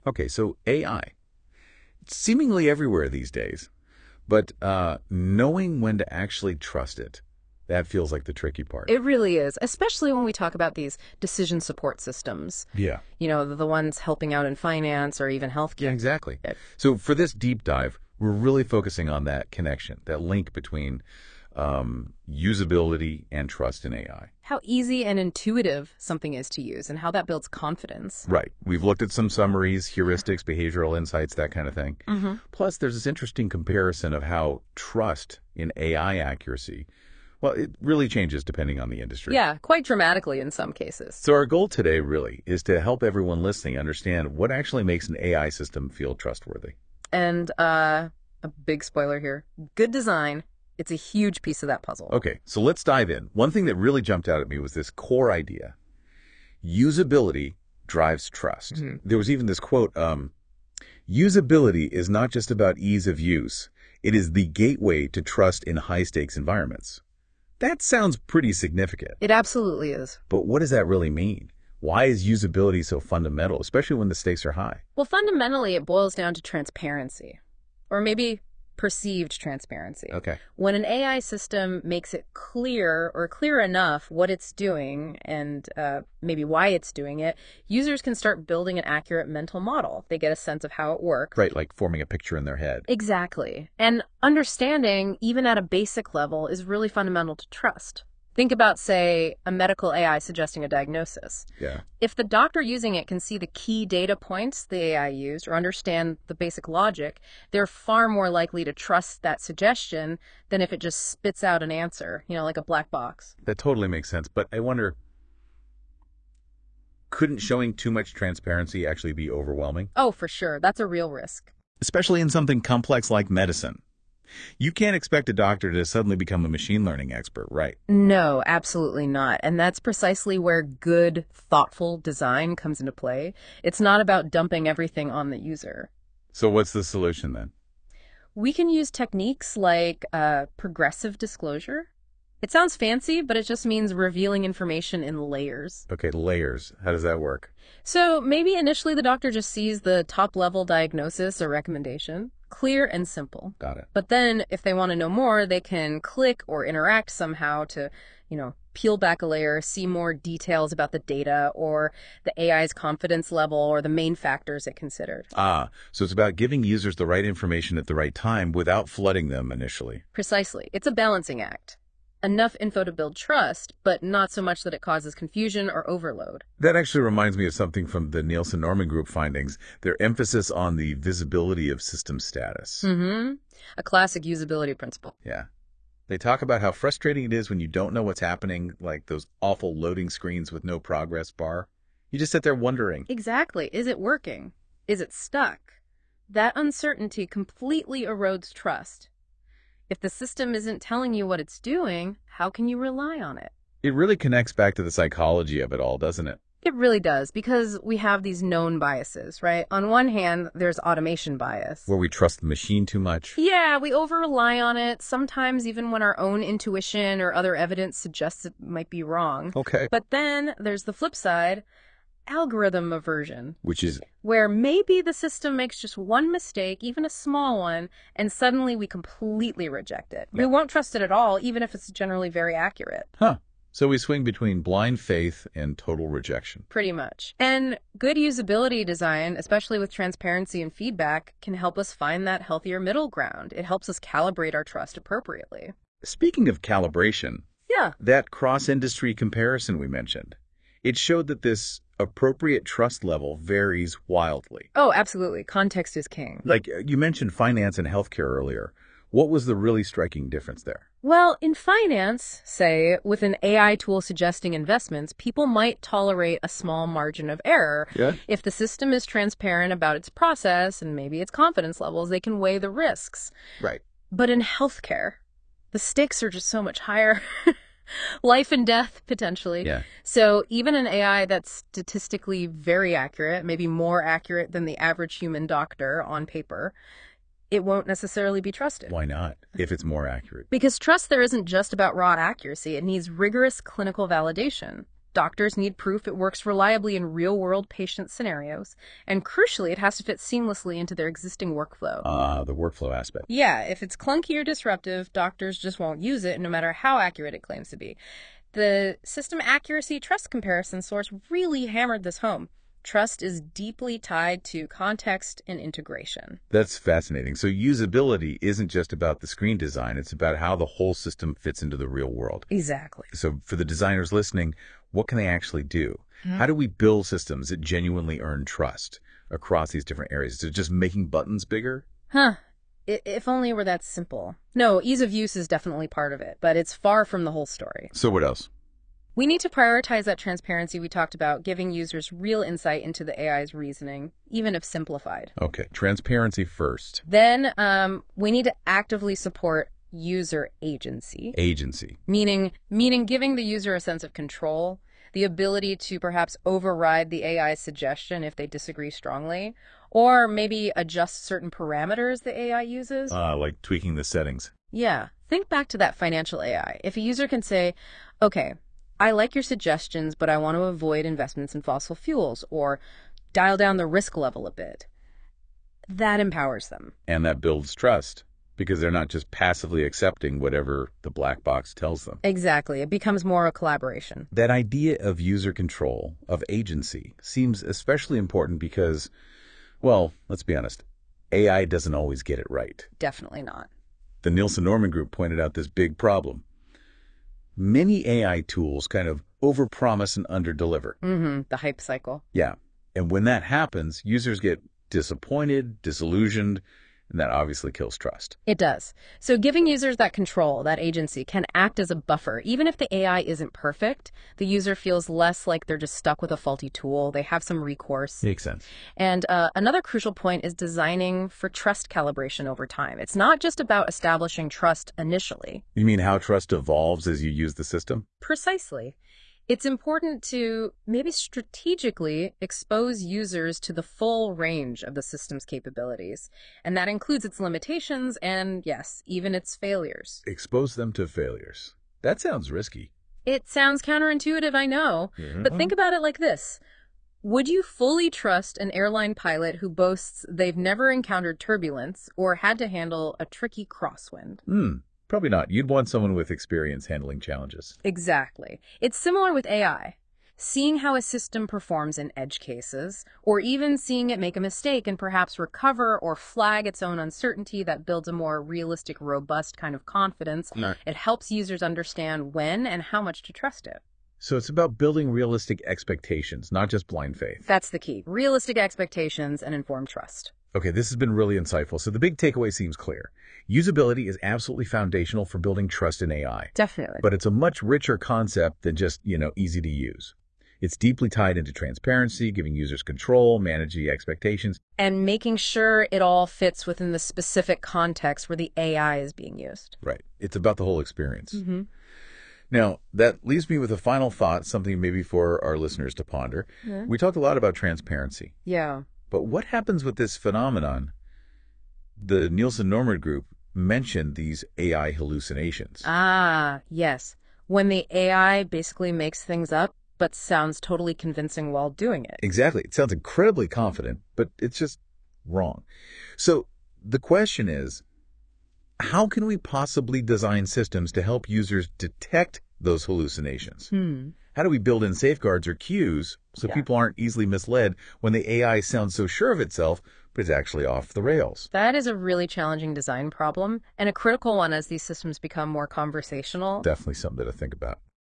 Okay, so AI. It's seemingly everywhere these days, but knowing when to actually trust it, that feels like the tricky part. It really is, especially when we talk about these decision support systems, Yeah. the ones helping out in finance or even Yeah, healthcare. exactly. So for this deep dive, we're really focusing on that connection, that link between usability and trust in AI. How easy and intuitive something is to use and how that builds confidence. Right. We've looked at some summaries, heuristics, behavioral insights, that kind of thing. Mm-hmm. Plus, there's this interesting comparison of how trust in AI accuracy, well, it really changes depending on the industry. Yeah, quite dramatically in some cases. So our goal today really is to help everyone listening understand what actually makes an AI system feel trustworthy. And a big spoiler here, good design, it's a huge piece of that puzzle. Okay, so let's dive in. One thing that really jumped out at me was this core idea. Usability drives trust. Mhm. There was even this quote, usability is not just about ease of use. It is the gateway to trust in high-stakes environments. That sounds pretty significant. It absolutely is. But what does that really mean? Why is usability so fundamental, especially when the stakes are high? Well, fundamentally, it boils down to transparency, or maybe perceived transparency. Okay. When an AI system makes it clear or clear enough what it's doing and maybe why it's doing it, users can start building an accurate mental model. They get a sense of how it works. Right, like forming a picture in their head. Exactly. And understanding, even at a basic level, is really fundamental to trust. Think about, say, a medical AI suggesting a diagnosis. Yeah. If the doctor using it can see the key data points the AI used or understand the basic logic, they're far more likely to trust that suggestion than if it just spits out an answer, like a black box. That totally makes sense. But I wonder, couldn't showing too much transparency actually be overwhelming? Oh, for sure. That's a real risk. Especially in something complex like medicine. You can't expect a doctor to suddenly become a machine learning expert, right? No, absolutely not. And that's precisely where good, thoughtful design comes into play. It's not about dumping everything on the user. So what's the solution then? We can use techniques like progressive disclosure. It sounds fancy, but it just means revealing information in layers. Okay, layers. How does that work? So maybe initially the doctor just sees the top-level diagnosis or recommendation, clear and simple. Got it. But then if they want to know more, they can click or interact somehow to, peel back a layer, see more details about the data or the AI's confidence level or the main factors it considered. So it's about giving users the right information at the right time without flooding them initially. Precisely. It's a balancing act. Enough info to build trust, but not so much that it causes confusion or overload. That actually reminds me of something from the Nielsen-Norman Group findings, their emphasis on the visibility of system status. Mm-hmm. A classic usability principle. Yeah. They talk about how frustrating it is when you don't know what's happening, like those awful loading screens with no progress bar. You just sit there wondering. Exactly. Is it working? Is it stuck? That uncertainty completely erodes trust. If the system isn't telling you what it's doing, how can you rely on it? It really connects back to the psychology of it all, doesn't it? It really does, because we have these known biases, right? On one hand, there's automation bias. Where we trust the machine too much. Yeah, we over-rely on it, sometimes even when our own intuition or other evidence suggests it might be wrong. Okay. But then there's the flip side, algorithm aversion. Which is, where maybe the system makes just one mistake, even a small one, and suddenly we completely reject it. Yeah. We won't trust it at all, even if it's generally very accurate. So we swing between blind faith and total rejection. Pretty much. And good usability design, especially with transparency and feedback, can help us find that healthier middle ground. It helps us calibrate our trust appropriately. Speaking of calibration, Yeah. that cross-industry comparison we mentioned, it showed that this appropriate trust level varies wildly. Oh, absolutely. Context is king. Like you mentioned finance and healthcare earlier. What was the really striking difference there? Well, in finance, say, with an AI tool suggesting investments, people might tolerate a small margin of error. Yeah. If the system is transparent about its process and maybe its confidence levels, they can weigh the risks. Right. But in healthcare, the stakes are just so much higher. Life and death, potentially. Yeah. So even an AI that's statistically very accurate, maybe more accurate than the average human doctor on paper, it won't necessarily be trusted. Why not, if it's more accurate? Because trust there isn't just about raw accuracy. It needs rigorous clinical validation. Doctors need proof it works reliably in real-world patient scenarios, and crucially, it has to fit seamlessly into their existing workflow. The workflow aspect. Yeah, if it's clunky or disruptive, doctors just won't use it no matter how accurate it claims to be. The system accuracy trust comparison source really hammered this home. Trust is deeply tied to context and integration. That's fascinating. So usability isn't just about the screen design, it's about how the whole system fits into the real world. Exactly. So for the designers listening, what can they actually do? How do we build systems that genuinely earn trust across these different areas? Is it just making buttons bigger? If only it were that simple. No, ease of use is definitely part of it, but it's far from the whole story. So what else? We need to prioritize that transparency we talked about, giving users real insight into the AI's reasoning, even if simplified. Okay, transparency first. Then we need to actively support user agency. Agency. Meaning giving the user a sense of control, the ability to perhaps override the AI's suggestion if they disagree strongly, or maybe adjust certain parameters the AI uses. Like tweaking the settings. Yeah. Think back to that financial AI. If a user can say, okay, I like your suggestions, but I want to avoid investments in fossil fuels, or dial down the risk level a bit, that empowers them. And that builds trust, because they're not just passively accepting whatever the black box tells them. Exactly. It becomes more a collaboration. That idea of user control, of agency, seems especially important because, well, let's be honest, AI doesn't always get it right. Definitely not. The Nielsen Norman Group pointed out this big problem. Many AI tools kind of overpromise and underdeliver. The hype cycle. Yeah. And when that happens, users get disappointed, disillusioned, and that obviously kills trust. It does. So giving users that control, that agency, can act as a buffer. Even if the AI isn't perfect, the user feels less like they're just stuck with a faulty tool. They have some recourse. Makes sense. And another crucial point is designing for trust calibration over time. It's not just about establishing trust initially. You mean how trust evolves as you use the system? Precisely. It's important to maybe strategically expose users to the full range of the system's capabilities. And that includes its limitations and, yes, even its failures. Expose them to failures. That sounds risky. It sounds counterintuitive, I know, but think about it like this. Would you fully trust an airline pilot who boasts they've never encountered turbulence or had to handle a tricky crosswind? Probably not. You'd want someone with experience handling challenges. Exactly. It's similar with AI. Seeing how a system performs in edge cases, or even seeing it make a mistake and perhaps recover or flag its own uncertainty, that builds a more realistic, robust kind of confidence. It helps users understand when and how much to trust it. So it's about building realistic expectations, not just blind faith. That's the key. Realistic expectations and informed trust. Okay, this has been really insightful. So the big takeaway seems clear. Usability is absolutely foundational for building trust in AI. Definitely. But it's a much richer concept than just, easy to use. It's deeply tied into transparency, giving users control, managing expectations. And making sure it all fits within the specific context where the AI is being used. Right. It's about the whole experience. Now, that leaves me with a final thought, something maybe for our listeners to ponder. We talked a lot about transparency. Yeah. But what happens with this phenomenon? The Nielsen Norman Group mentioned these AI hallucinations. Yes. When the AI basically makes things up, but sounds totally convincing while doing it. Exactly. It sounds incredibly confident, but it's just wrong. So the question is, how can we possibly design systems to help users detect those hallucinations? How do we build in safeguards or cues so people aren't easily misled when the AI sounds so sure of itself, but is actually off the rails? That is a really challenging design problem, and a critical one as these systems become more conversational. Definitely something to think about.